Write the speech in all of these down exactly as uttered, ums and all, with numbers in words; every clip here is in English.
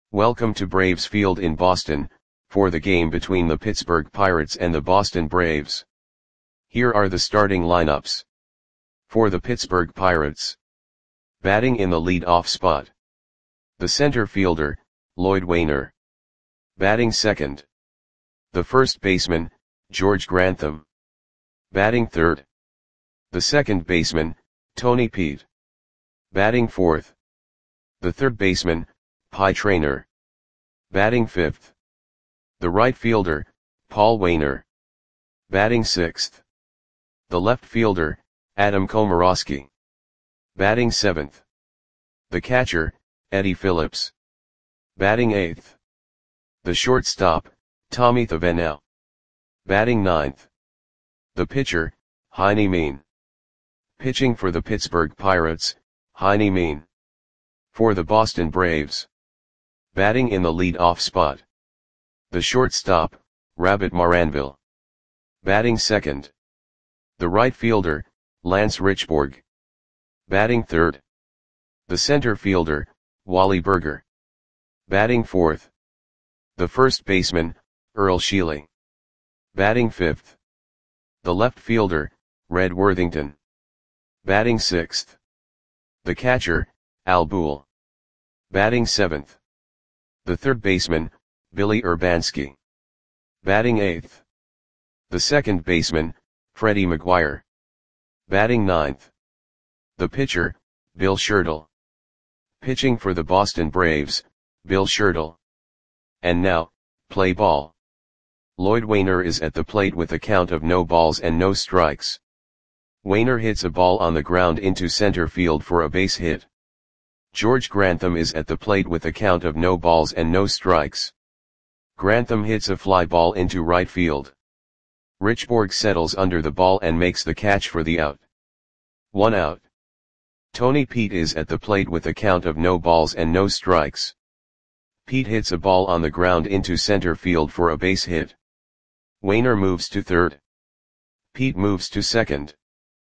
Welcome to Braves Field in Boston, for the game between the Pittsburgh Pirates and the Boston Braves. Here are the starting lineups. For the Pittsburgh Pirates. Batting in the lead-off spot. The center fielder, Lloyd Waner. Batting second. The first baseman, George Grantham. Batting third. The second baseman, Tony Peet. Batting fourth. The third baseman, Pie Traynor. Batting fifth. The right fielder, Paul Waner. Batting sixth. The left fielder, Adam Komorowski. Batting seventh. The catcher, Eddie Phillips. Batting eighth. The shortstop, Tommy Thavenel. Batting ninth. The pitcher, Heine Mean. Pitching for the Pittsburgh Pirates, Heine Mean. For the Boston Braves. Batting in the lead-off spot. The shortstop, Rabbit Maranville. Batting second. The right fielder, Lance Richborg. Batting third. The center fielder, Wally Burger. Batting fourth. The first baseman, Earl Sheely. Batting fifth. The left fielder, Red Worthington. Batting sixth. The catcher, Al Boole. Batting seventh. The third baseman, Billy Urbanski. Batting eighth. The second baseman, Freddie McGuire. Batting ninth. The pitcher, Bill Shirtle. Pitching for the Boston Braves, Bill Shirtle. And now, play ball. Lloyd Waner is at the plate with a count of no balls and no strikes. Waner hits a ball on the ground into center field for a base hit. George Grantham is at the plate with a count of no balls and no strikes. Grantham hits a fly ball into right field. Richborg settles under the ball and makes the catch for the out. One out. Tony Peet is at the plate with a count of no balls and no strikes. Peet hits a ball on the ground into center field for a base hit. Waner moves to third. Peet moves to second.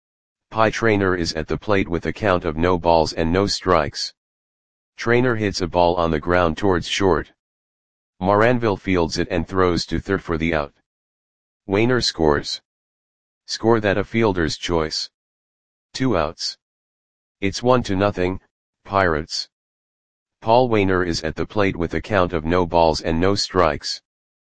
Pie Traynor is at the plate with a count of no balls and no strikes. Traynor hits a ball on the ground towards short. Maranville fields it and throws to third for the out. Waner scores. Score that a fielder's choice. Two outs. It's one to nothing, Pirates. Paul Waner is at the plate with a count of no balls and no strikes.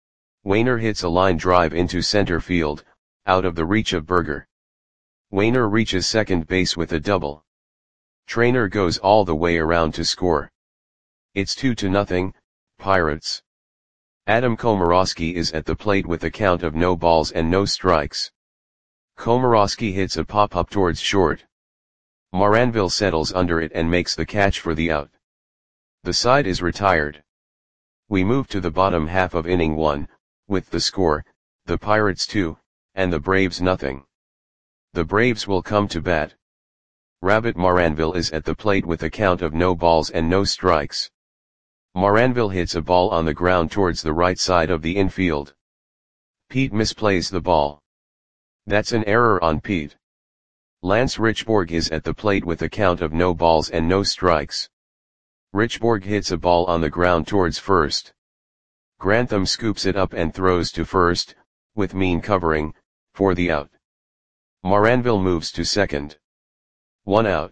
Waner hits a line drive into center field, out of the reach of Burger. Waner reaches second base with a double. Traynor goes all the way around to score. It's two to nothing, Pirates. Adam Komorowski is at the plate with a count of no balls and no strikes. Komorowski hits a pop-up towards short. Maranville settles under it and makes the catch for the out. The side is retired. We move to the bottom half of inning one, with the score, the Pirates two, and the Braves nothing. The Braves will come to bat. Rabbit Maranville is at the plate with a count of no balls and no strikes. Maranville hits a ball on the ground towards the right side of the infield. Peet misplays the ball. That's an error on Peet. Lance Richborg is at the plate with a count of no balls and no strikes. Richborg hits a ball on the ground towards first. Grantham scoops it up and throws to first, with Mean covering, for the out. Maranville moves to second. One out.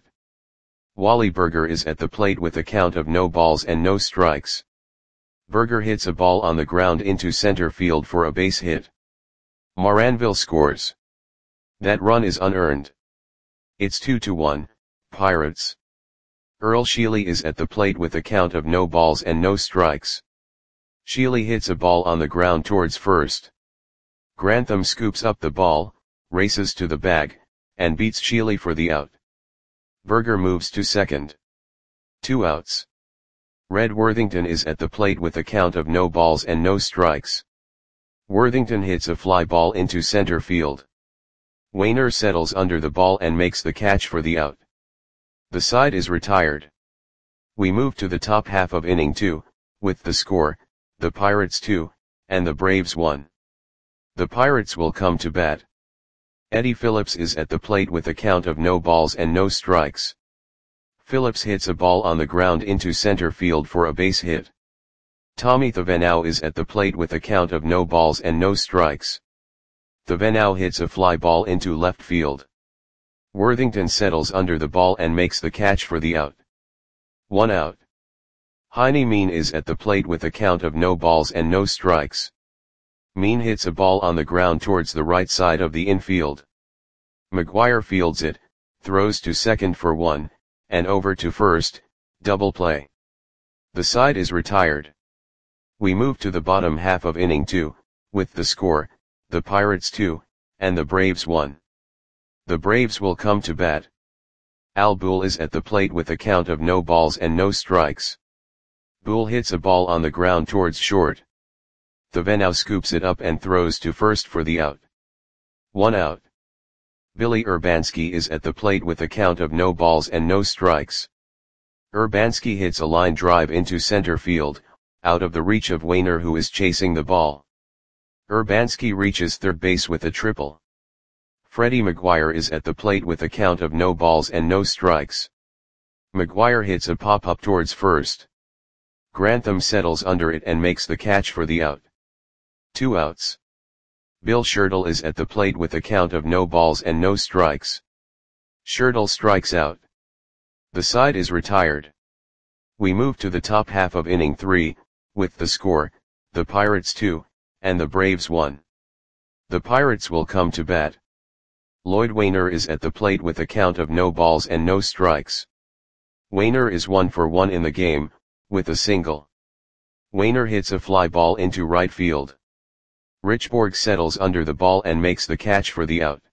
Wally Burger is at the plate with a count of no balls and no strikes. Burger hits a ball on the ground into center field for a base hit. Maranville scores. That run is unearned. It's two to one, Pirates. Earl Sheely is at the plate with a count of no balls and no strikes. Sheely hits a ball on the ground towards first. Grantham scoops up the ball, races to the bag, and beats Sheely for the out. Burger moves to second. Two outs. Red Worthington is at the plate with a count of no balls and no strikes. Worthington hits a fly ball into center field. Waner settles under the ball and makes the catch for the out. The side is retired. We move to the top half of inning two, with the score, the Pirates two, and the Braves one. The Pirates will come to bat. Eddie Phillips is at the plate with a count of no balls and no strikes. Phillips hits a ball on the ground into center field for a base hit. Tommy Thevenot is at the plate with a count of no balls and no strikes. Thevenot hits a fly ball into left field. Worthington settles under the ball and makes the catch for the out. One out. Heine Mean is at the plate with a count of no balls and no strikes. Mean hits a ball on the ground towards the right side of the infield. McGuire fields it, throws to second for one, and over to first, double play. The side is retired. We move to the bottom half of inning two, with the score, the Pirates two, and the Braves one. The Braves will come to bat. Al Boole is at the plate with a count of no balls and no strikes. Boole hits a ball on the ground towards short. Thevenot scoops it up and throws to first for the out. One out. Billy Urbanski is at the plate with a count of no balls and no strikes. Urbanski hits a line drive into center field, out of the reach of Wainer, who is chasing the ball. Urbanski reaches third base with a triple. Freddie McGuire is at the plate with a count of no balls and no strikes. McGuire hits a pop-up towards first. Grantham settles under it and makes the catch for the out. Two outs. Bill Schertle is at the plate with a count of no balls and no strikes. Schertle strikes out. The side is retired. We move to the top half of inning three, with the score, the Pirates two, and the Braves one. The Pirates will come to bat. Lloyd Wainer is at the plate with a count of no balls and no strikes. Wainer is one for one in the game, with a single. Wainer hits a fly ball into right field. Richborg settles under the ball and makes the catch for the out.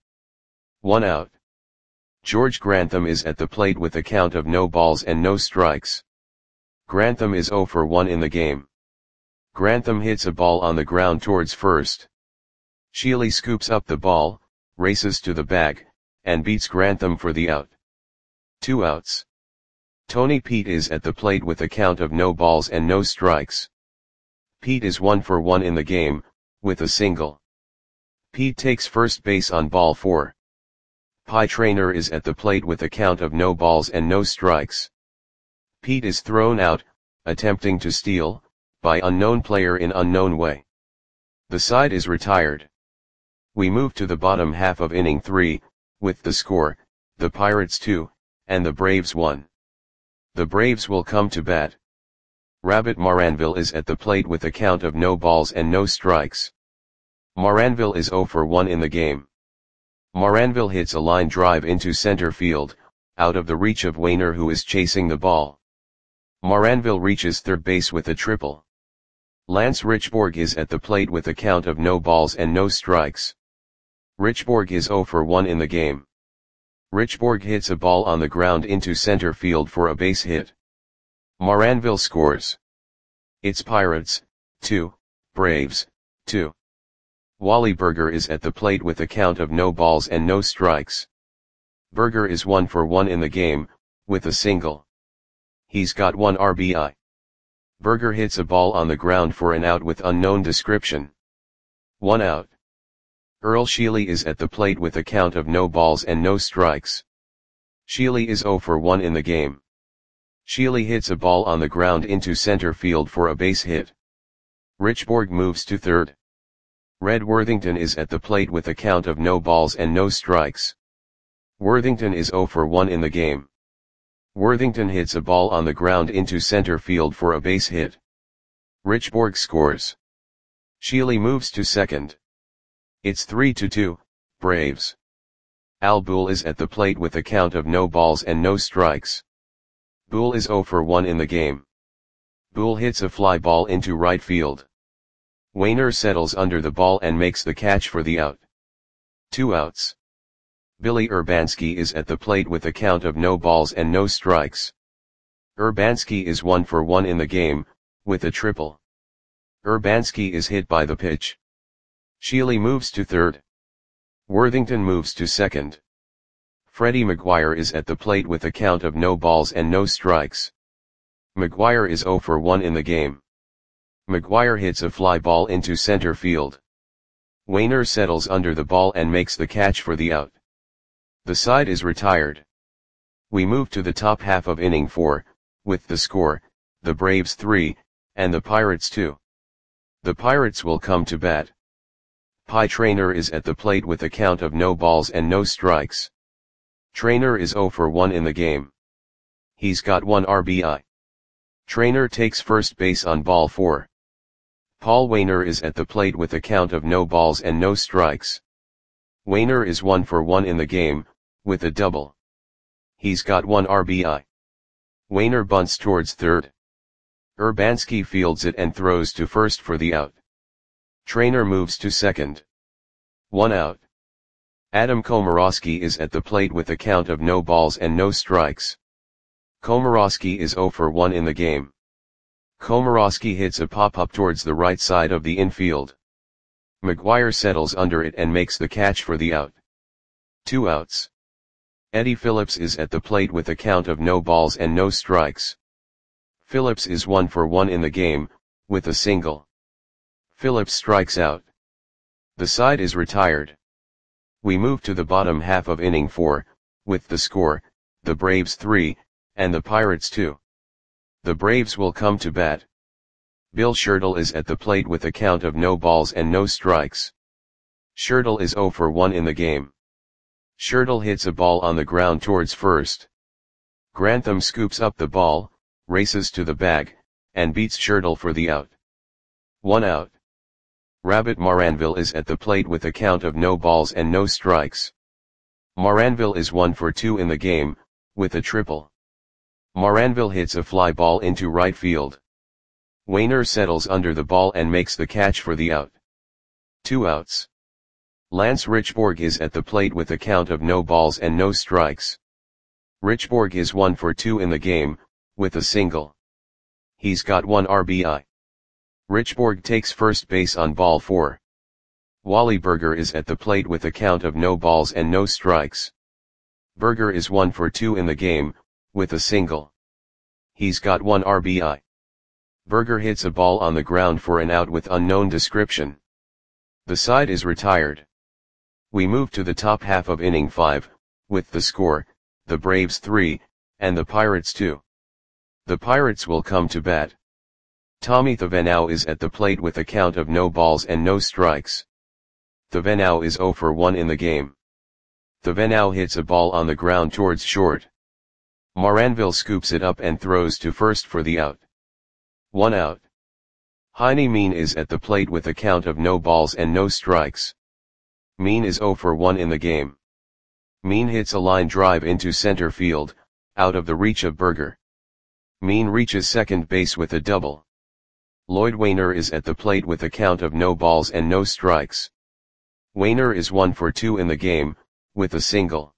One out. George Grantham is at the plate with a count of no balls and no strikes. Grantham is zero for one in the game. Grantham hits a ball on the ground towards first. Sheely scoops up the ball, races to the bag, and beats Grantham for the out. Two outs. Tony Pete is at the plate with a count of no balls and no strikes. Pete is one for one in the game, with a single. Pete takes first base on ball four. Pie Traynor is at the plate with a count of no balls and no strikes. Pete is thrown out, attempting to steal, by unknown player in unknown way. The side is retired. We move to the bottom half of inning three, with the score, the Pirates two, and the Braves one. The Braves will come to bat. Rabbit Maranville is at the plate with a count of no balls and no strikes. Maranville is zero for one in the game. Maranville hits a line drive into center field, out of the reach of Wainer, who is chasing the ball. Maranville reaches third base with a triple. Lance Richborg is at the plate with a count of no balls and no strikes. Richborg is zero for one in the game. Richborg hits a ball on the ground into center field for a base hit. Maranville scores. It's Pirates, two, Braves, two. Wally Berger is at the plate with a count of no balls and no strikes. Berger is one for one in the game, with a single. He's got one R B I. Berger hits a ball on the ground for an out with unknown description. One out. Earl Sheely is at the plate with a count of no balls and no strikes. Sheely is zero for one in the game. Sheely hits a ball on the ground into center field for a base hit. Richborg moves to third. Red Worthington is at the plate with a count of no balls and no strikes. Worthington is zero for one in the game. Worthington hits a ball on the ground into center field for a base hit. Richborg scores. Sheely moves to second. It's three to two, Braves. Al Boole is at the plate with a count of no balls and no strikes. Boole is zero for one in the game. Boole hits a fly ball into right field. Wainer settles under the ball and makes the catch for the out. Two outs. Billy Urbanski is at the plate with a count of no balls and no strikes. Urbanski is one for one in the game, with a triple. Urbanski is hit by the pitch. Sheely moves to third. Worthington moves to second. Freddie McGuire is at the plate with a count of no balls and no strikes. McGuire is zero for one in the game. McGuire hits a fly ball into center field. Wainer settles under the ball and makes the catch for the out. The side is retired. We move to the top half of inning four, with the score, the Braves three, and the Pirates two. The Pirates will come to bat. Pie Trainer is at the plate with a count of no balls and no strikes. Trainer is oh for one in the game. He's got one R B I. Trainer takes first base on ball four. Paul Waner is at the plate with a count of no balls and no strikes. Waner is one for one in the game, with a double. He's got one R B I. Waner bunts towards third. Urbanski fields it and throws to first for the out. Trainer moves to second. One out. Adam Komorowski is at the plate with a count of no balls and no strikes. Komorowski is oh for one in the game. Komorowski hits a pop-up towards the right side of the infield. McGuire settles under it and makes the catch for the out. Two outs. Eddie Phillips is at the plate with a count of no balls and no strikes. Phillips is one for one in the game, with a single. Phillips strikes out. The side is retired. We move to the bottom half of inning four, with the score, the Braves three, and the Pirates two. The Braves will come to bat. Bill Schertle is at the plate with a count of no balls and no strikes. Schertle is oh for one in the game. Schertle hits a ball on the ground towards first. Grantham scoops up the ball, races to the bag, and beats Schertle for the out. One out. Rabbit Maranville is at the plate with a count of no balls and no strikes. Maranville is one for two in the game, with a triple. Maranville hits a fly ball into right field. Waner settles under the ball and makes the catch for the out. Two outs. Lance Richborg is at the plate with a count of no balls and no strikes. Richborg is one for two in the game, with a single. He's got one R B I. Richborg takes first base on ball four. Wally Berger is at the plate with a count of no balls and no strikes. Berger is one for two in the game, with a single. He's got one R B I. Berger hits a ball on the ground for an out with unknown description. The side is retired. We move to the top half of inning five, with the score, the Braves three, and the Pirates two. The Pirates will come to bat. Tommy Thevenot is at the plate with a count of no balls and no strikes. Thevenot is oh for one in the game. Thevenot hits a ball on the ground towards short. Maranville scoops it up and throws to first for the out. One out. Heine Mean is at the plate with a count of no balls and no strikes. Mean is oh for one in the game. Mean hits a line drive into center field, out of the reach of Berger. Mean reaches second base with a double. Lloyd Waner is at the plate with a count of no balls and no strikes. Waner is one for two in the game, with a single.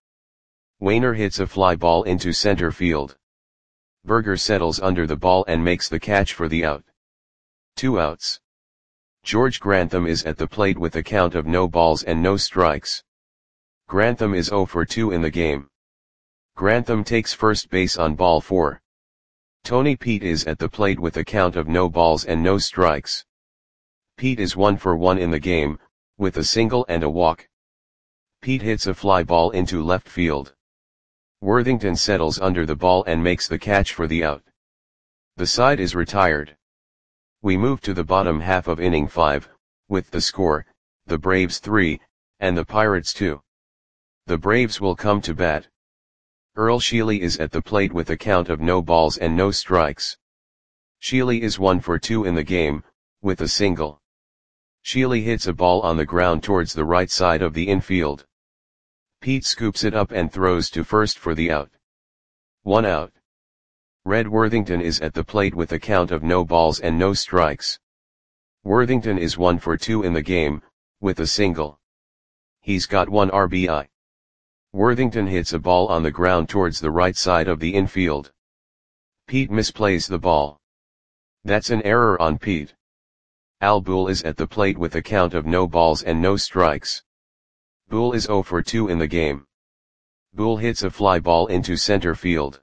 Waner hits a fly ball into center field. Berger settles under the ball and makes the catch for the out. Two outs. George Grantham is at the plate with a count of no balls and no strikes. Grantham is oh for two in the game. Grantham takes first base on ball four. Tony Pete is at the plate with a count of no balls and no strikes. Pete is one for one in the game, with a single and a walk. Pete hits a fly ball into left field. Worthington settles under the ball and makes the catch for the out. The side is retired. We move to the bottom half of inning five, with the score, the Braves three, and the Pirates two. The Braves will come to bat. Earl Sheely is at the plate with a count of no balls and no strikes. Sheely is one for two in the game, with a single. Sheely hits a ball on the ground towards the right side of the infield. Pete scoops it up and throws to first for the out. One out. Red Worthington is at the plate with a count of no balls and no strikes. Worthington is one for two in the game, with a single. He's got one R B I. Worthington hits a ball on the ground towards the right side of the infield. Pete misplays the ball. That's an error on Pete. Al Boole is at the plate with a count of no balls and no strikes. Boole is oh for two in the game. Boole hits a fly ball into center field.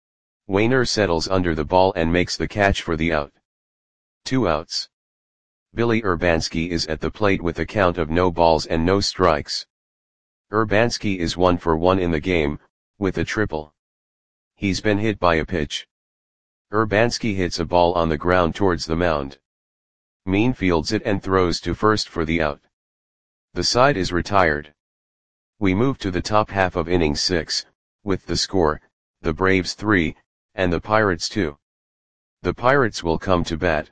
Waner settles under the ball and makes the catch for the out. Two outs. Billy Urbanski is at the plate with a count of no balls and no strikes. Urbanski is one for one in the game, with a triple. He's been hit by a pitch. Urbanski hits a ball on the ground towards the mound. Mean fields it and throws to first for the out. The side is retired. We move to the top half of inning six, with the score, the Braves three, and the Pirates two. The Pirates will come to bat.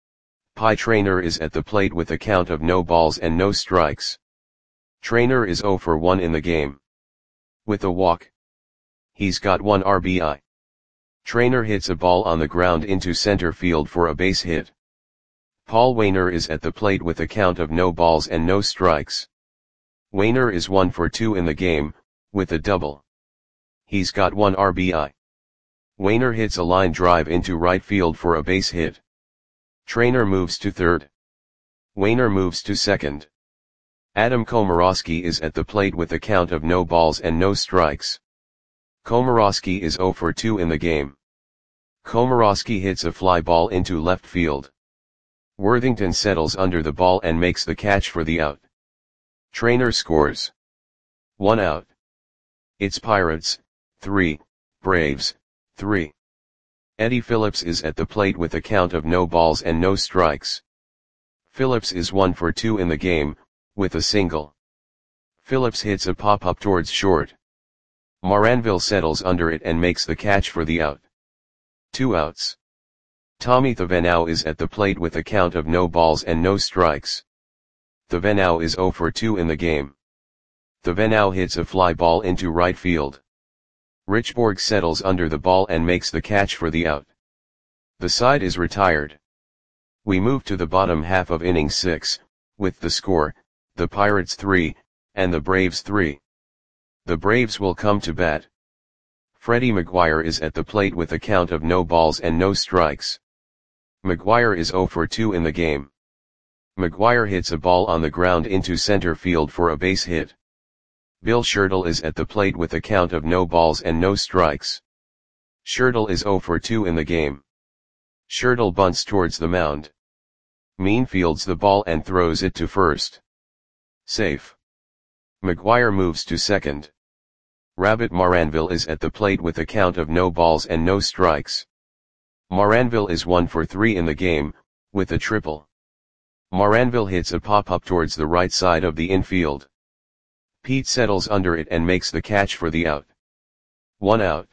Pie Traynor is at the plate with a count of no balls and no strikes. Traynor is oh for one in the game. With a walk. He's got one R B I. Traynor hits a ball on the ground into center field for a base hit. Paul Waner is at the plate with a count of no balls and no strikes. Waner is one for two in the game, with a double. He's got one R B I. Waner hits a line drive into right field for a base hit. Traynor moves to third. Waner moves to second. Adam Komorowski is at the plate with a count of no balls and no strikes. Komorowski is oh for two in the game. Komorowski hits a fly ball into left field. Worthington settles under the ball and makes the catch for the out. Traynor scores. One out. It's Pirates, three, Braves, three. Eddie Phillips is at the plate with a count of no balls and no strikes. Phillips is one for two in the game, with a single. Phillips hits a pop-up towards short. Moranville settles under it and makes the catch for the out. Two outs. Tommy Thavenau is at the plate with a count of no balls and no strikes. Thavenau is oh for two in the game. Thavenau hits a fly ball into right field. Richborg settles under the ball and makes the catch for the out. The side is retired. We move to the bottom half of inning six, with the score, the Pirates three, and the Braves three. The Braves will come to bat. Freddie McGuire is at the plate with a count of no balls and no strikes. McGuire is oh for two in the game. McGuire hits a ball on the ground into center field for a base hit. Bill Schertle is at the plate with a count of no balls and no strikes. Schertle is oh for two in the game. Schertle bunts towards the mound. Mean fields the ball and throws it to first. Safe. McGuire moves to second. Rabbit Moranville is at the plate with a count of no balls and no strikes. Moranville is one for three in the game, with a triple. Moranville hits a pop-up towards the right side of the infield. Pete settles under it and makes the catch for the out. One out.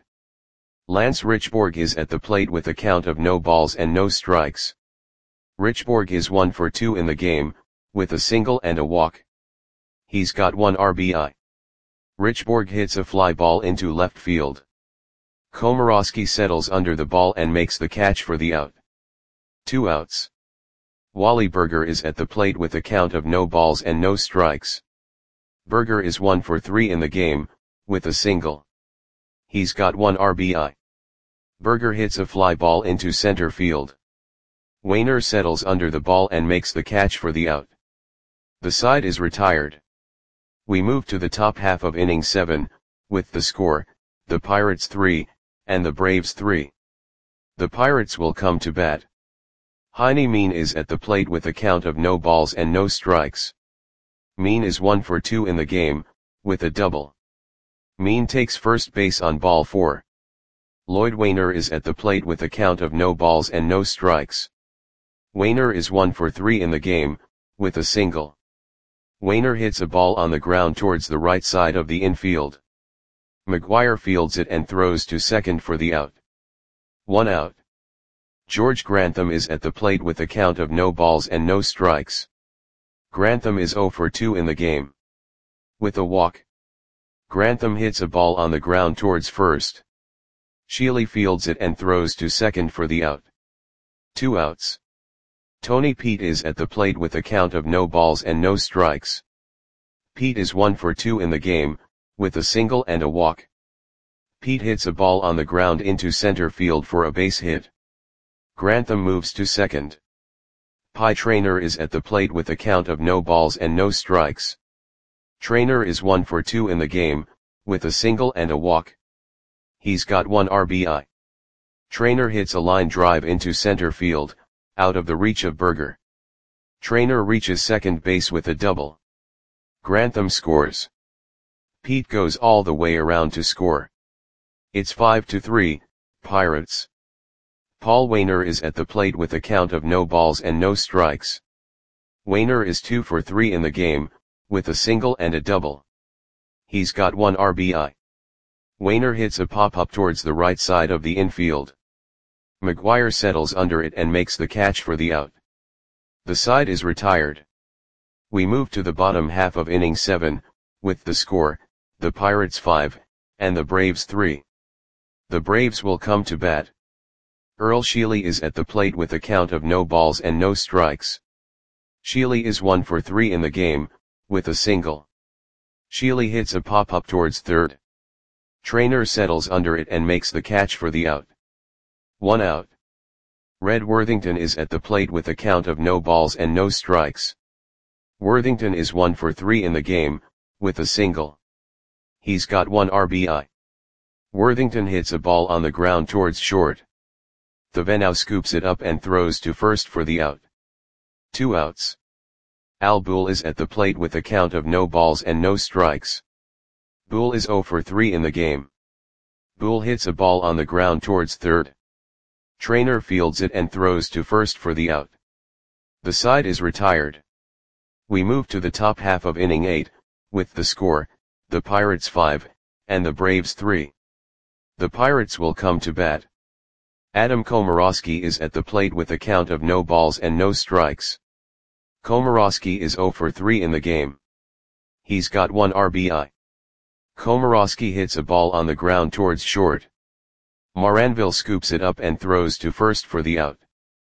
Lance Richborg is at the plate with a count of no balls and no strikes. Richborg is one for two in the game, with a single and a walk. He's got one R B I. Richborg hits a fly ball into left field. Komorowski settles under the ball and makes the catch for the out. Two outs. Wally Berger is at the plate with a count of no balls and no strikes. Berger is one for three in the game, with a single. He's got one R B I. Berger hits a fly ball into center field. Waner settles under the ball and makes the catch for the out. The side is retired. We move to the top half of inning seven, with the score, the Pirates three, and the Braves three. The Pirates will come to bat. Heine Mean is at the plate with a count of no balls and no strikes. Mean is one for two in the game, with a double. Mean takes first base on ball four. Lloyd Waner is at the plate with a count of no balls and no strikes. Waner is one for three in the game, with a single. Waner hits a ball on the ground towards the right side of the infield. McGuire fields it and throws to second for the out. One out. George Grantham is at the plate with a count of no balls and no strikes. Grantham is oh for two in the game. With a walk. Grantham hits a ball on the ground towards first. Shealy fields it and throws to second for the out. Two outs. Tony Pete is at the plate with a count of no balls and no strikes. Pete is one for two in the game, with a single and a walk. Pete hits a ball on the ground into center field for a base hit. Grantham moves to second. Pie Traynor is at the plate with a count of no balls and no strikes. Traynor is one for two in the game, with a single and a walk. He's got one R B I. Traynor hits a line drive into center field, out of the reach of Berger. Traynor reaches second base with a double. Grantham scores. Pete goes all the way around to score. It's five to three, Pirates. Paul Waner is at the plate with a count of no balls and no strikes. Waner is two for three in the game, with a single and a double. He's got one R B I. Waner hits a pop-up towards the right side of the infield. McGuire settles under it and makes the catch for the out. The side is retired. We move to the bottom half of inning seven, with the score, the Pirates five, and the Braves three. The Braves will come to bat. Earl Sheely is at the plate with a count of no balls and no strikes. Sheely is one for three in the game, with a single. Sheely hits a pop-up towards third. Trainer settles under it and makes the catch for the out. One out. Red Worthington is at the plate with a count of no balls and no strikes. Worthington is one for three in the game, with a single. He's got one R B I. Worthington hits a ball on the ground towards short. Thevenot scoops it up and throws to first for the out. Two outs. Al Boole is at the plate with a count of no balls and no strikes. Boole is zero for three in the game. Boole hits a ball on the ground towards third. Trainer fields it and throws to first for the out. The side is retired. We move to the top half of inning eight, with the score, the Pirates five, and the Braves three. The Pirates will come to bat. Adam Komorowski is at the plate with a count of no balls and no strikes. Komorowski is zero for three in the game. He's got one R B I. Komorowski hits a ball on the ground towards short. Moranville scoops it up and throws to first for the out.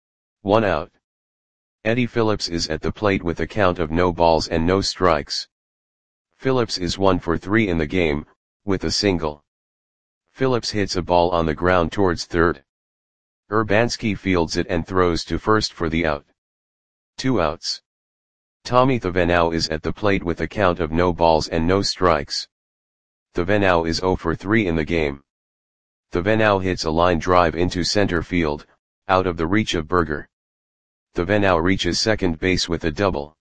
One out. Eddie Phillips is at the plate with a count of no balls and no strikes. Phillips is one for three in the game, with a single. Phillips hits a ball on the ground towards third. Urbanski fields it and throws to first for the out. Two outs. Tommy Thevenot is at the plate with a count of no balls and no strikes. Thevenot is zero for three in the game. Thevenot hits a line drive into center field, out of the reach of Berger. Thevenot reaches second base with a double.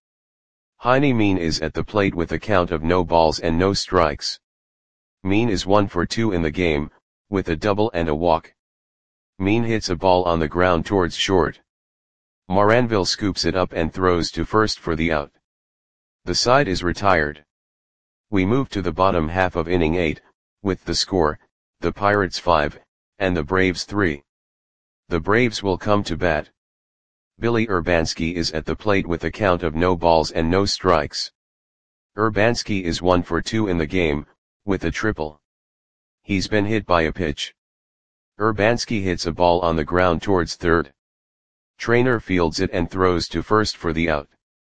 Heine Mean is at the plate with a count of no balls and no strikes. Mean is one for two in the game, with a double and a walk. Mean hits a ball on the ground towards short. Moranville scoops it up and throws to first for the out. The side is retired. We move to the bottom half of inning eight, with the score, the Pirates five, and the Braves three. The Braves will come to bat. Billy Urbanski is at the plate with a count of no balls and no strikes. Urbanski is one for two in the game, with a triple. He's been hit by a pitch. Urbanski hits a ball on the ground towards third. Trainer fields it and throws to first for the out.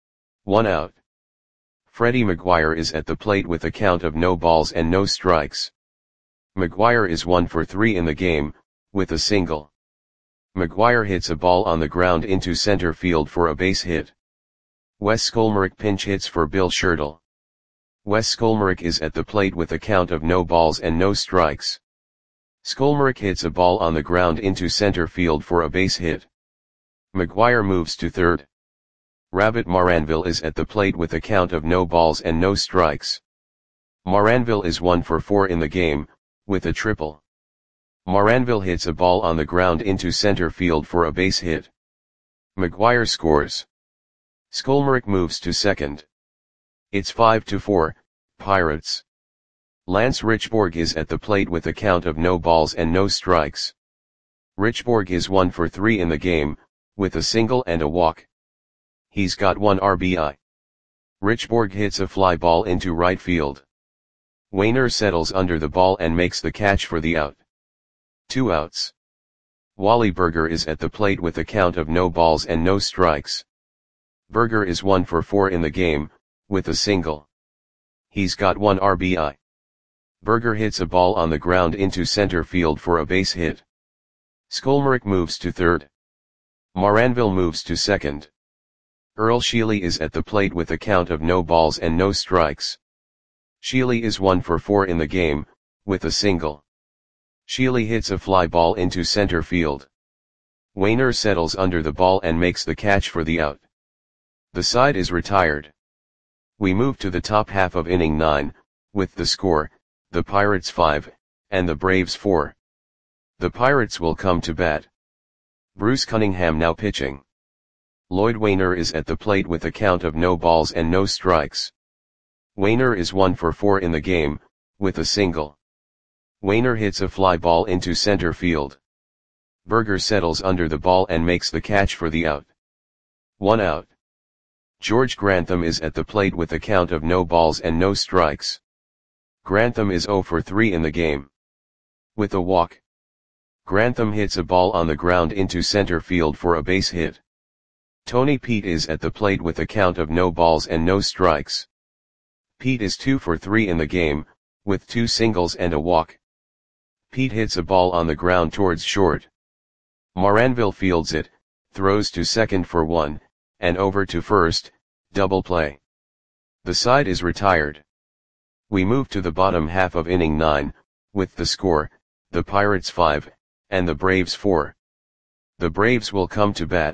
One out. Freddie McGuire is at the plate with a count of no balls and no strikes. McGuire is one for three in the game, with a single. McGuire hits a ball on the ground into center field for a base hit. Wes Skolmerick pinch hits for Bill Schertle. Wes Skolmerick is at the plate with a count of no balls and no strikes. Skolmerick hits a ball on the ground into center field for a base hit. McGuire moves to third. Rabbit Moranville is at the plate with a count of no balls and no strikes. Moranville is one for four in the game, with a triple. Moranville hits a ball on the ground into center field for a base hit. McGuire scores. Skolmerick moves to second. It's five to four, Pirates. Lance Richborg is at the plate with a count of no balls and no strikes. Richborg is one for three in the game, with a single and a walk. He's got one R B I. Richborg hits a fly ball into right field. Waner settles under the ball and makes the catch for the out. Two outs. Wally Berger is at the plate with a count of no balls and no strikes. Berger is one for four in the game, with a single. He's got one R B I. Berger hits a ball on the ground into center field for a base hit. Skolmerick moves to third. Moranville moves to second. Earl Sheely is at the plate with a count of no balls and no strikes. Sheely is one for four in the game, with a single. Sheely hits a fly ball into center field. Waner settles under the ball and makes the catch for the out. The side is retired. We move to the top half of inning nine, with the score, the Pirates five, and the Braves four. The Pirates will come to bat. Bruce Cunningham now pitching. Lloyd Wainer is at the plate with a count of no balls and no strikes. Wainer is one for four in the game, with a single. Wainer hits a fly ball into center field. Berger settles under the ball and makes the catch for the out. One out. George Grantham is at the plate with a count of no balls and no strikes. Grantham is zero for three in the game. With a walk. Grantham hits a ball on the ground into center field for a base hit. Tony Peete is at the plate with a count of no balls and no strikes. Peete is two for three in the game, with two singles and a walk. Peete hits a ball on the ground towards short. Moranville fields it, throws to second for one, and over to first, double play. The side is retired. We move to the bottom half of inning nine, with the score, the Pirates five, and the Braves four. The Braves will come to bat.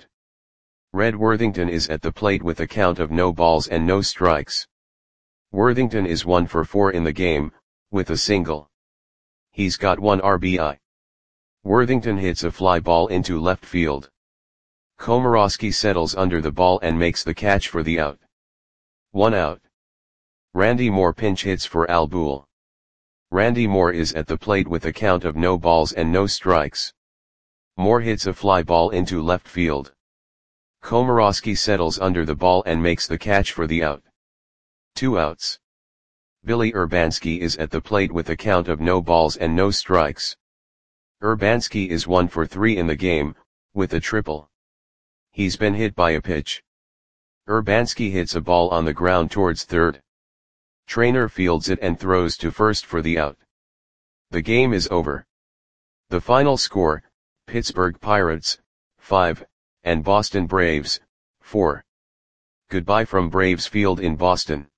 Red Worthington is at the plate with a count of no balls and no strikes. Worthington is one for four in the game, with a single. He's got one R B I. Worthington hits a fly ball into left field. Komorowski settles under the ball and makes the catch for the out. One out. Randy Moore pinch hits for Al Boole. Randy Moore is at the plate with a count of no balls and no strikes. Moore hits a fly ball into left field. Komorowski settles under the ball and makes the catch for the out. Two outs. Billy Urbanski is at the plate with a count of no balls and no strikes. Urbanski is one for three in the game, with a triple. He's been hit by a pitch. Urbanski hits a ball on the ground towards third. Trainer fields it and throws to first for the out. The game is over. The final score, Pittsburgh Pirates, five, and Boston Braves, four. Goodbye from Braves Field in Boston.